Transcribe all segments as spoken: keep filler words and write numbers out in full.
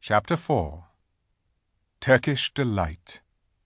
Chapter four. Turkish Delight.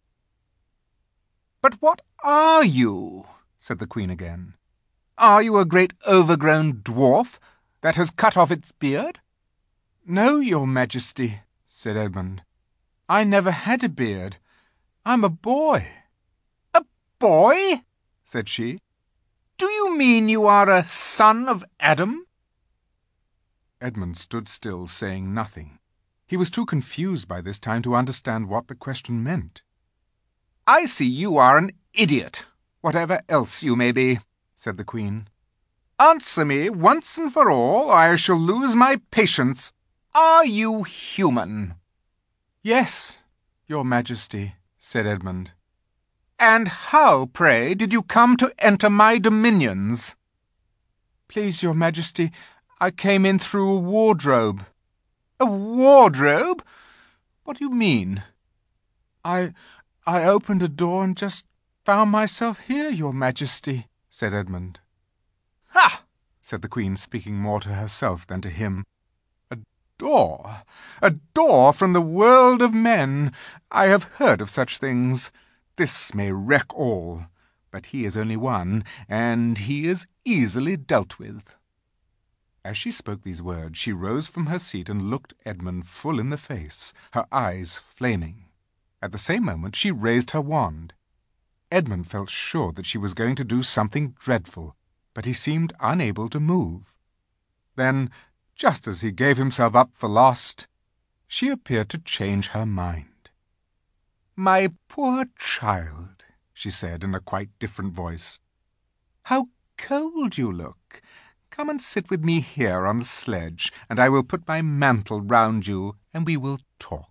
"But what are you?" said the Queen again. "Are you a great overgrown dwarf that has cut off its beard?" "No, your Majesty," said Edmund. "I never had a beard. I'm a boy." "A boy?" said she. "Do you mean you are a son of Adam?" Edmund stood still, saying nothing. He was too confused by this time to understand what the question meant. "I see you are an idiot, whatever else you may be," said the Queen. "Answer me once and for all, or I shall lose my patience. Are you human?" "Yes, your Majesty," said Edmund. "And how, pray, did you come to enter my dominions?" "Please, your Majesty, I came in through a wardrobe." "A wardrobe? What do you mean?" I... I opened a door and just found myself here, your Majesty," said Edmund. "Ha!" said the Queen, speaking more to herself than to him. "A door! A door from the world of men! I have heard of such things. This may wreck all, but he is only one, and he is easily dealt with." As she spoke these words, she rose from her seat and looked Edmund full in the face, her eyes flaming. At the same moment she raised her wand. Edmund felt sure that she was going to do something dreadful, but he seemed unable to move. Then, just as he gave himself up for lost, she appeared to change her mind. "My poor child," she said in a quite different voice. "How cold you look! Come and sit with me here on the sledge, and I will put my mantle round you, and we will talk."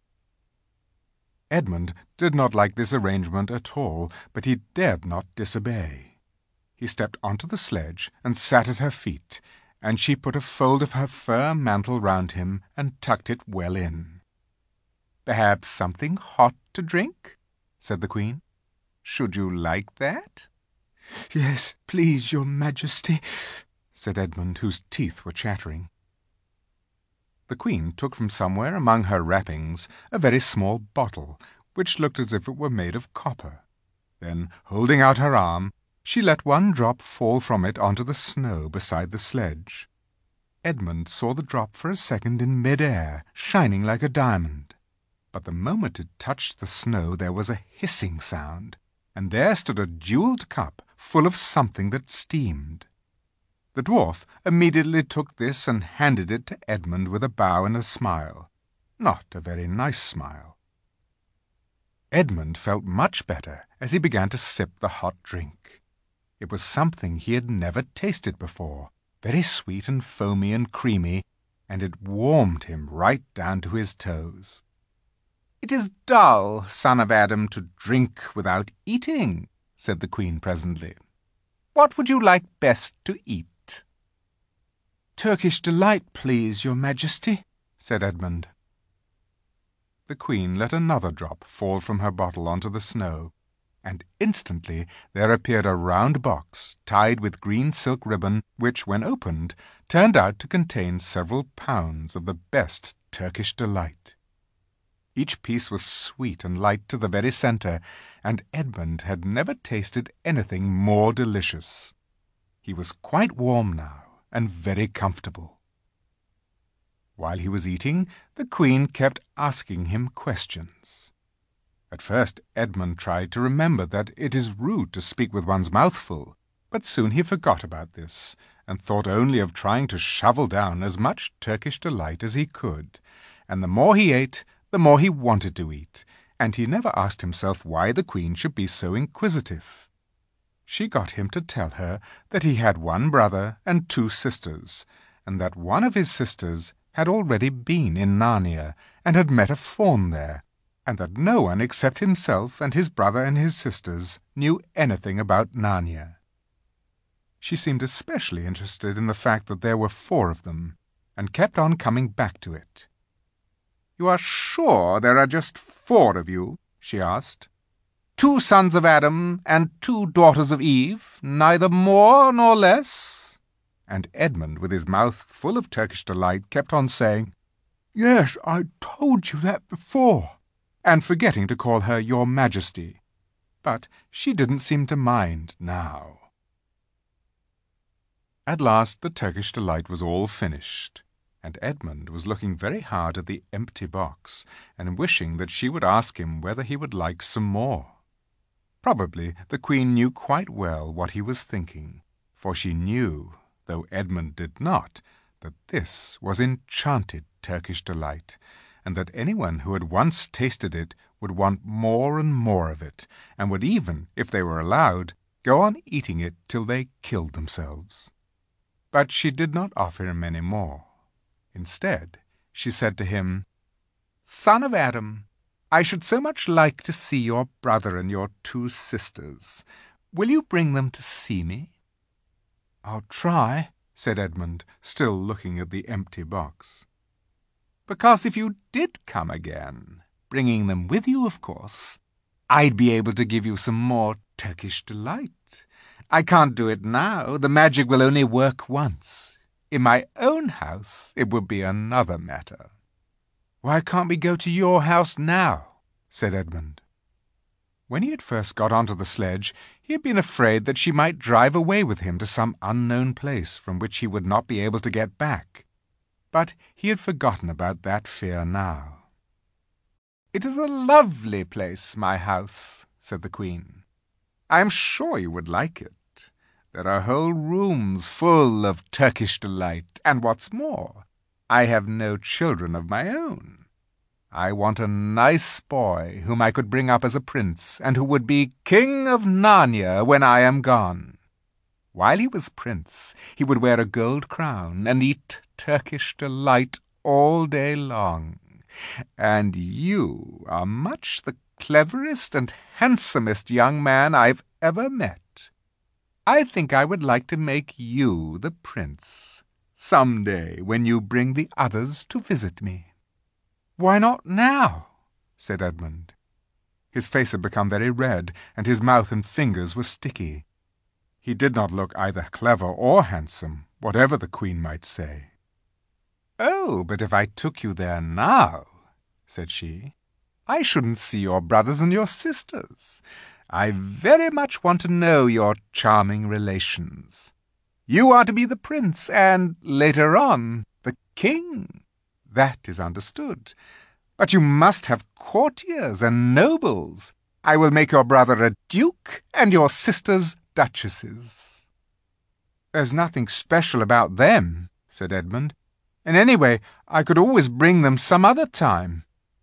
Edmund did not like this arrangement at all, but he dared not disobey. He stepped onto the sledge and sat at her feet, and she put a fold of her fur mantle round him and tucked it well in. "Perhaps something hot to drink?" said the Queen. "Should you like that?" "Yes, please, your Majesty," said Edmund, whose teeth were chattering. The Queen took from somewhere among her wrappings a very small bottle, which looked as if it were made of copper. Then, holding out her arm, she let one drop fall from it onto the snow beside the sledge. Edmund saw the drop for a second in mid-air, shining like a diamond. But the moment it touched the snow there was a hissing sound, and there stood a jewelled cup full of something that steamed. The dwarf immediately took this and handed it to Edmund with a bow and a smile. Not a very nice smile. Edmund felt much better as he began to sip the hot drink. It was something he had never tasted before, very sweet and foamy and creamy, and it warmed him right down to his toes. "It is dull, son of Adam, to drink without eating," said the Queen presently. "What would you like best to eat?" "Turkish Delight, please, your Majesty," said Edmund. The Queen let another drop fall from her bottle onto the snow, and instantly there appeared a round box tied with green silk ribbon, which, when opened, turned out to contain several pounds of the best Turkish Delight. Each piece was sweet and light to the very centre, and Edmund had never tasted anything more delicious. He was quite warm now, and very comfortable. While he was eating, the Queen kept asking him questions. At first Edmund tried to remember that it is rude to speak with one's mouth full, but soon he forgot about this, and thought only of trying to shovel down as much Turkish Delight as he could, and the more he ate, the more he wanted to eat, and he never asked himself why the Queen should be so inquisitive. She got him to tell her that he had one brother and two sisters, and that one of his sisters had already been in Narnia, and had met a faun there, and that no one except himself and his brother and his sisters knew anything about Narnia. She seemed especially interested in the fact that there were four of them, and kept on coming back to it. "You are sure there are just four of you?" she asked. "Two sons of Adam and two daughters of Eve, neither more nor less?" And Edmund, with his mouth full of Turkish Delight, kept on saying, Yes, I told you that before, and forgetting to call her Your Majesty. But she didn't seem to mind now. At last the Turkish Delight was all finished, and Edmund was looking very hard at the empty box, and wishing that she would ask him whether he would like some more. Probably the Queen knew quite well what he was thinking, for she knew, though Edmund did not, that this was enchanted Turkish Delight, and that anyone who had once tasted it would want more and more of it, and would even, if they were allowed, go on eating it till they killed themselves. But she did not offer him any more. Instead, she said to him, "Son of Adam, I should so much like to see your brother and your two sisters. Will you bring them to see me?" "I'll try," said Edmund, still looking at the empty box. "Because if you did come again, bringing them with you, of course, I'd be able to give you some more Turkish Delight. I can't do it now. The magic will only work once. In my own house it would be another matter." "Why can't we go to your house now?" said Edmund. When he had first got onto the sledge, he had been afraid that she might drive away with him to some unknown place from which he would not be able to get back. But he had forgotten about that fear now. "It is a lovely place, my house," said the Queen. "I am sure you would like it. There are whole rooms full of Turkish Delight, and what's more, I have no children of my own. I want a nice boy whom I could bring up as a prince, and who would be King of Narnia when I am gone. While he was prince, he would wear a gold crown and eat Turkish Delight all day long. And you are much the cleverest and handsomest young man I've ever met. I think I would like to make you the prince, some day when you bring the others to visit me." "Why not now?" said Edmund. His face had become very red, and his mouth and fingers were sticky. He did not look either clever or handsome, whatever the Queen might say. "Oh, but if I took you there now," said she, "I shouldn't see your brothers and your sisters. I very much want to know your charming relations. You are to be the prince, and, later on, the king. That is understood. But you must have courtiers and nobles. I will make your brother a duke, and your sisters duchesses." "There's nothing special about them," said Edmund. "And anyway, I could always bring them some other time."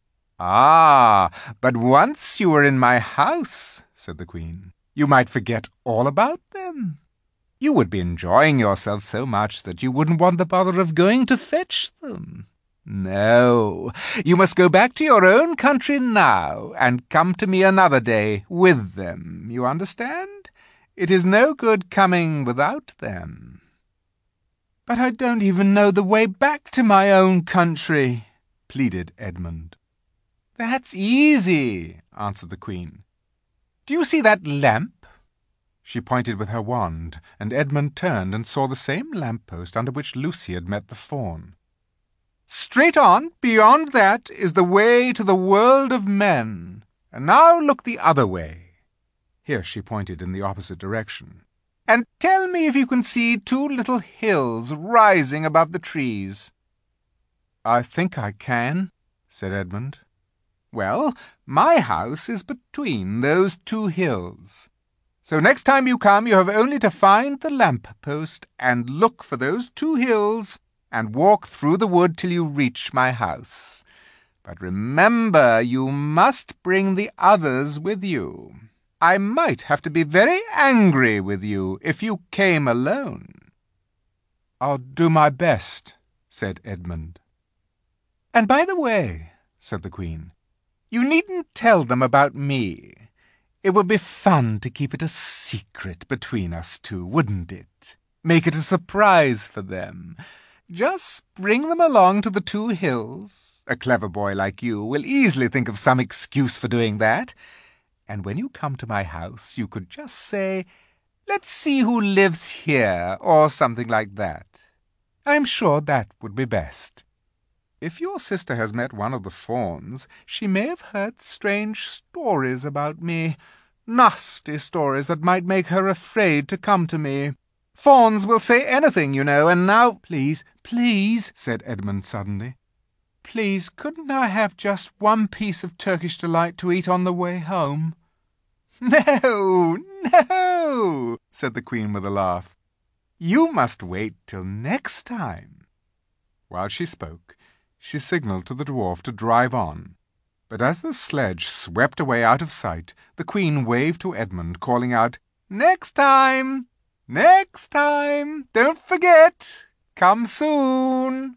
"Ah, but once you were in my house," said the Queen, "you might forget all about them. You would be enjoying yourself so much that you wouldn't want the bother of going to fetch them. No, you must go back to your own country now, and come to me another day with them, you understand? It is no good coming without them." "But I don't even know the way back to my own country," pleaded Edmund. "That's easy," answered the Queen. "Do you see that lamp?" She pointed with her wand, and Edmund turned and saw the same lamp-post under which Lucy had met the fawn. "Straight on, beyond that, is the way to the world of men. And now look the other way." Here she pointed in the opposite direction. "And tell me if you can see two little hills rising above the trees." "I think I can," said Edmund. "Well, my house is between those two hills. So next time you come, you have only to find the lamp-post and look for those two hills and walk through the wood till you reach my house. But remember, you must bring the others with you. I might have to be very angry with you if you came alone." "I'll do my best," said Edmund. "And by the way," said the Queen, "you needn't tell them about me. It would be fun to keep it a secret between us two, wouldn't it? Make it a surprise for them. Just bring them along to the two hills. A clever boy like you will easily think of some excuse for doing that. And when you come to my house, you could just say, 'Let's see who lives here,' or something like that. I'm sure that would be best." If your sister has met one of the fawns, she may have heard strange stories about me. Nasty stories that might make her afraid to come to me. Fawns will say anything, you know, and now—" "Please, please," said Edmund suddenly. "Please, couldn't I have just one piece of Turkish delight to eat on the way home?" "No, no," said the Queen with a laugh. "You must wait till next time." While she spoke, she signalled to the dwarf to drive on. But as the sledge swept away out of sight, the Queen waved to Edmund, calling out, "Next time! Next time! Don't forget! Come soon!"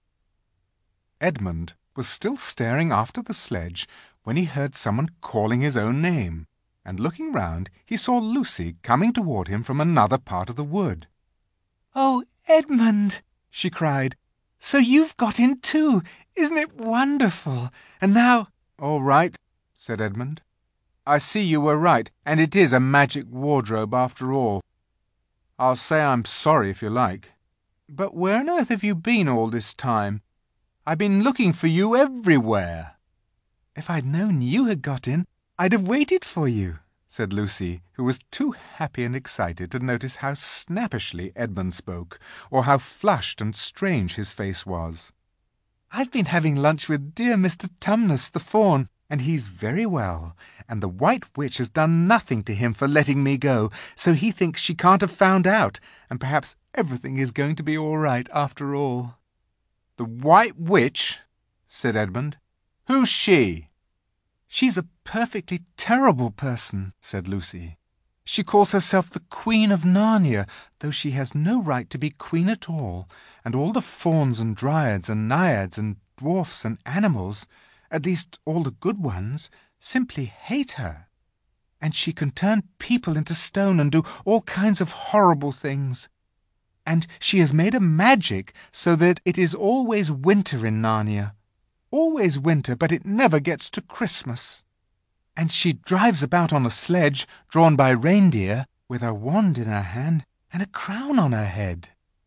Edmund was still staring after the sledge when he heard someone calling his own name, and looking round he saw Lucy coming toward him from another part of the wood. "Oh, Edmund!" she cried. "So you've got in too! Isn't it wonderful? And now—" "All right," said Edmund. "I see you were right, and it is a magic wardrobe after all. I'll say I'm sorry if you like. But where on earth have you been all this time? I've been looking for you everywhere." "If I'd known you had got in, I'd have waited for you," said Lucy, who was too happy and excited to notice how snappishly Edmund spoke, or how flushed and strange his face was. "I've been having lunch with dear Mister Tumnus the fawn, and he's very well, and the White Witch has done nothing to him for letting me go, so he thinks she can't have found out, and perhaps everything is going to be all right after all." "The White Witch?" said Edmund. "Who's she?" "She's a perfectly terrible person," said Lucy. "She calls herself the Queen of Narnia, though she has no right to be queen at all, and all the fauns and dryads and naiads and dwarfs and animals, at least all the good ones, simply hate her. And she can turn people into stone and do all kinds of horrible things. And she has made a magic so that it is always winter in Narnia. Always winter, but it never gets to Christmas. And she drives about on a sledge drawn by reindeer, with a wand in her hand and a crown on her head."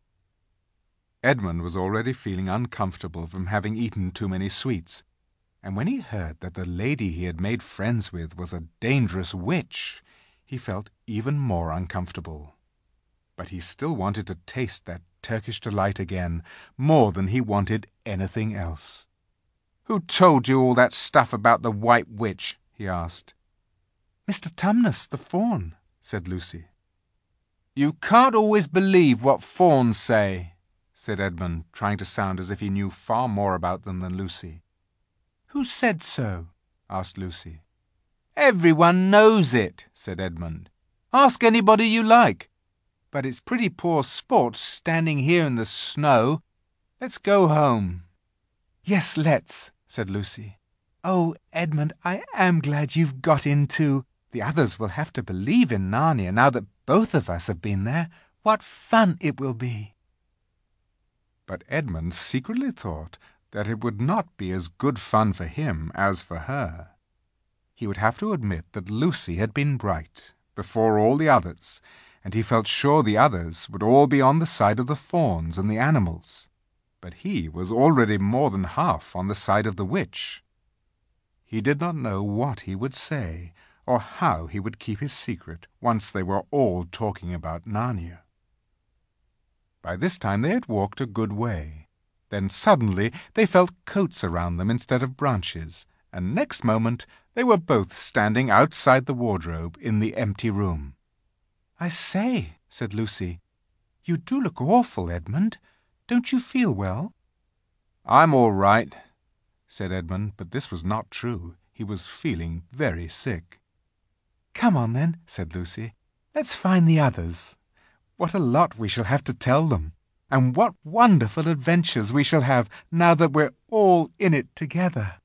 Edmund was already feeling uncomfortable from having eaten too many sweets, and when he heard that the lady he had made friends with was a dangerous witch, he felt even more uncomfortable. But he still wanted to taste that Turkish delight again, more than he wanted anything else. "Who told you all that stuff about the White Witch?" he asked. "Mister Tumnus the fawn," said Lucy. "You can't always believe what fawns say," said Edmund, trying to sound as if he knew far more about them than Lucy. "Who said so?" asked Lucy. "Everyone knows it," said Edmund. "Ask anybody you like. But it's pretty poor sport standing here in the snow. Let's go home." "Yes, let's," said Lucy. "Oh, Edmund, I am glad you've got in too. The others will have to believe in Narnia now that both of us have been there. What fun it will be!" But Edmund secretly thought that it would not be as good fun for him as for her. He would have to admit that Lucy had been right, before all the others, and he felt sure the others would all be on the side of the fawns and the animals. But he was already more than half on the side of the witch. He did not know what he would say, or how he would keep his secret once they were all talking about Narnia. By this time they had walked a good way. Then suddenly they felt coats around them instead of branches, and next moment they were both standing outside the wardrobe in the empty room. "I say," said Lucy, "you do look awful, Edmund. Don't you feel well?" "I'm all right," said Edmund, but this was not true. He was feeling very sick. "Come on, then," said Lucy. "Let's find the others. What a lot we shall have to tell them, and what wonderful adventures we shall have now that we're all in it together."